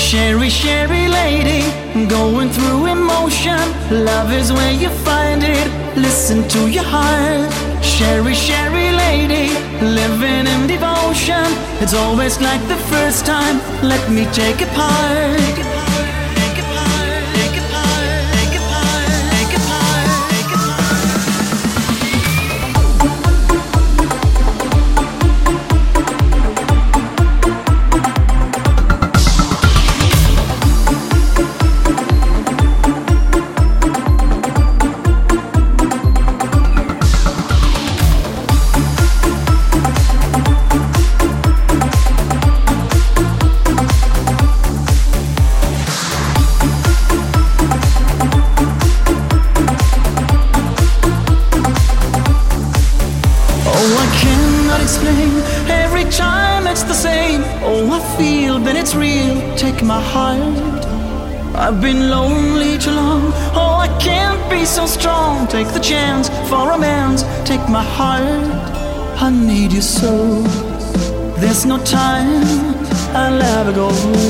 Sherry, Sherry lady, going through emotion. Love is where you find it. Listen to your heart. Sherry, Sherry lady, living in devotion. It's always like the first time. Let me take it part. Explain. Every time it's the same. Oh, I feel that it's real. Take my heart. I've been lonely too long. Oh, I can't be so strong. Take the chance for romance. Take my heart. I need you so. There's no time. I'll ever go.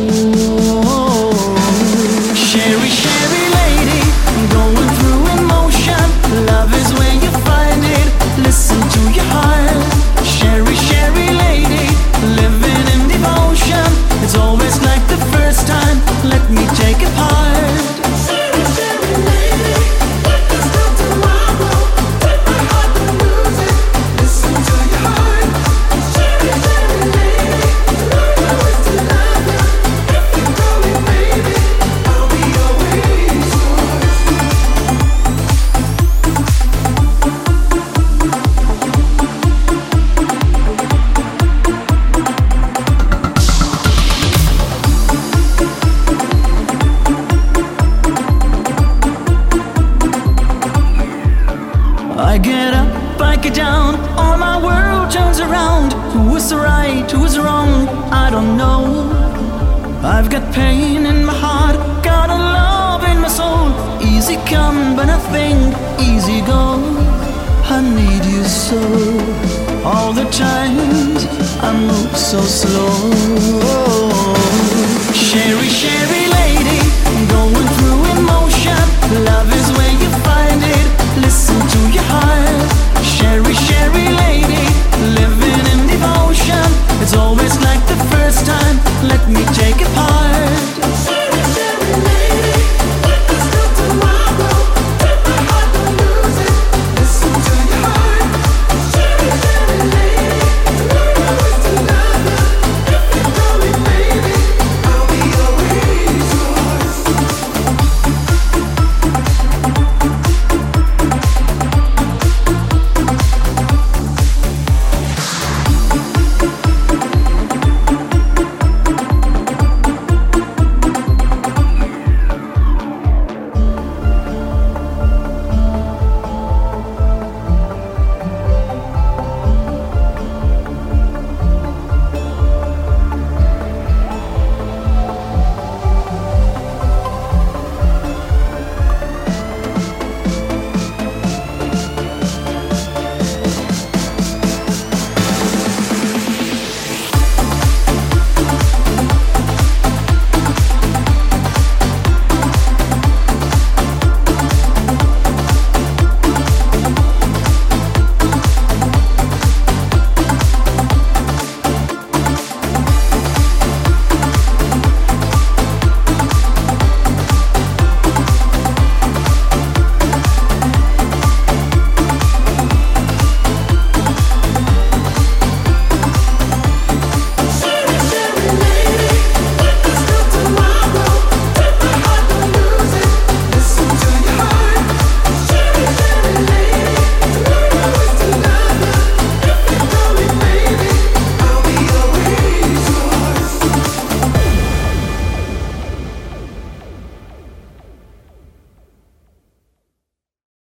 Sherry, Sherry lady, going through emotion. Love is where you find it. Listen to your heart. Sherry, Sherry lady, living in devotion. It's always like the first time. Let me take it part. Sherry, Sherry lady, what is not tomorrow? Take my heart and lose it. Listen to your heart. Sherry, Sherry lady, love you is to love you. If you call me baby, I'll be always yours. I get up, I get down, all my world turns around. Who is right, who is wrong, I don't know. I've got pain in my heart, got a love in my soul. Easy come, but I think easy go. I need you so. All the times I move so slow. Sherry, Sherry